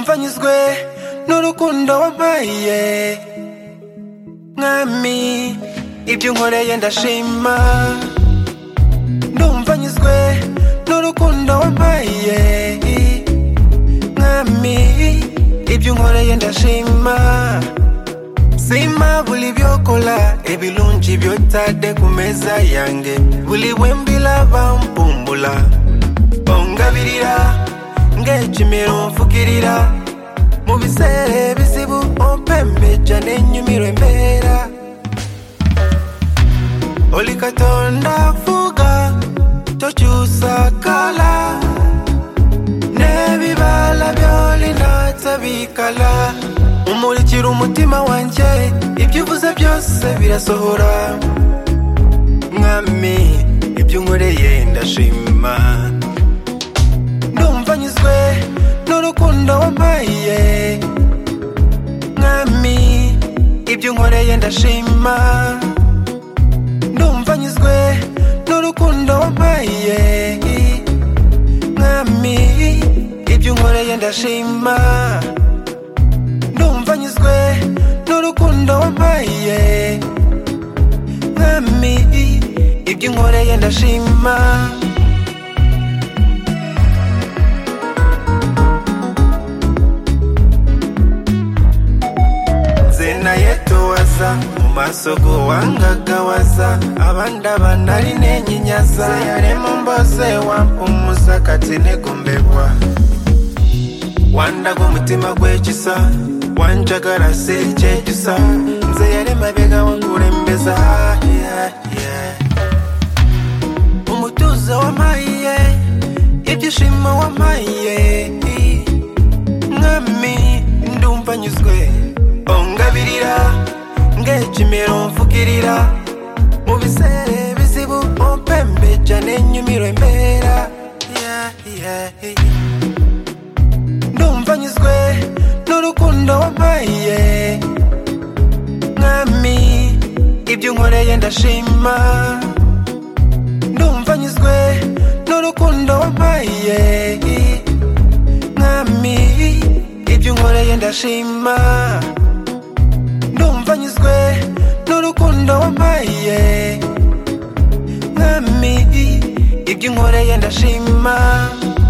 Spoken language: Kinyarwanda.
Ndumva nyuzwe n'urukundo wampaye mwami, ibyo unkoreye ndashima. Ndumva nyuzwe n'urukundo wampaye mwami, ibyo unkoreye ndashima. Sima buli byokola ebirungi byotadde ku meza yange, buli bwe mbilaba mpumbula ongabirira ng'ekimero nfukirira. Mu biseera ebizibu ompembeja n'ennyumirwa embeera. Oli Katonda afuga tokyusa kala, n'ebibala by'olina tabikala. Umurikira umutima wanje, ibyo uvuze byose birasohora. Mwami, ibyo unkoreye ndashima. Ndumva nyuzwe n'urukundo wampaye mwami, ibyo unkoreye ndashima. Ndumva nyuzwe n'urukundo wampaye mwami, ibyo unkoreye ndashima. Ndumva nyuzwe n'urukundo wampaye mwami, ibyo unkoreye ndashima. Nayetowaza mu maso go wangagawaza, abandi abanari nenyenyaza. Yarema mboze wampumuza kati negombebwa, wandaga umutima gw'ekisa, wanjagala sekyejjusa. Nze yarema bega wankulembeza, umutuzo wampaye, ibyishimo wampaye mwami. Ndumva nyuzwe ongabirira ng'ekimero nfukirira. Mu biseera ebizibu ompembeja n'ennyumirwa embeera. Ndumva nyuzwe n'urukundo wampaye mwami, ibyo unkoreye ndashima. Ndumva nyuzwe n'urukundo wampaye mwami, ibyo unkoreye ndashima. Ndumva nyuzwe n'urukundo wampaye mwami, ibyo unkoreye ndashima.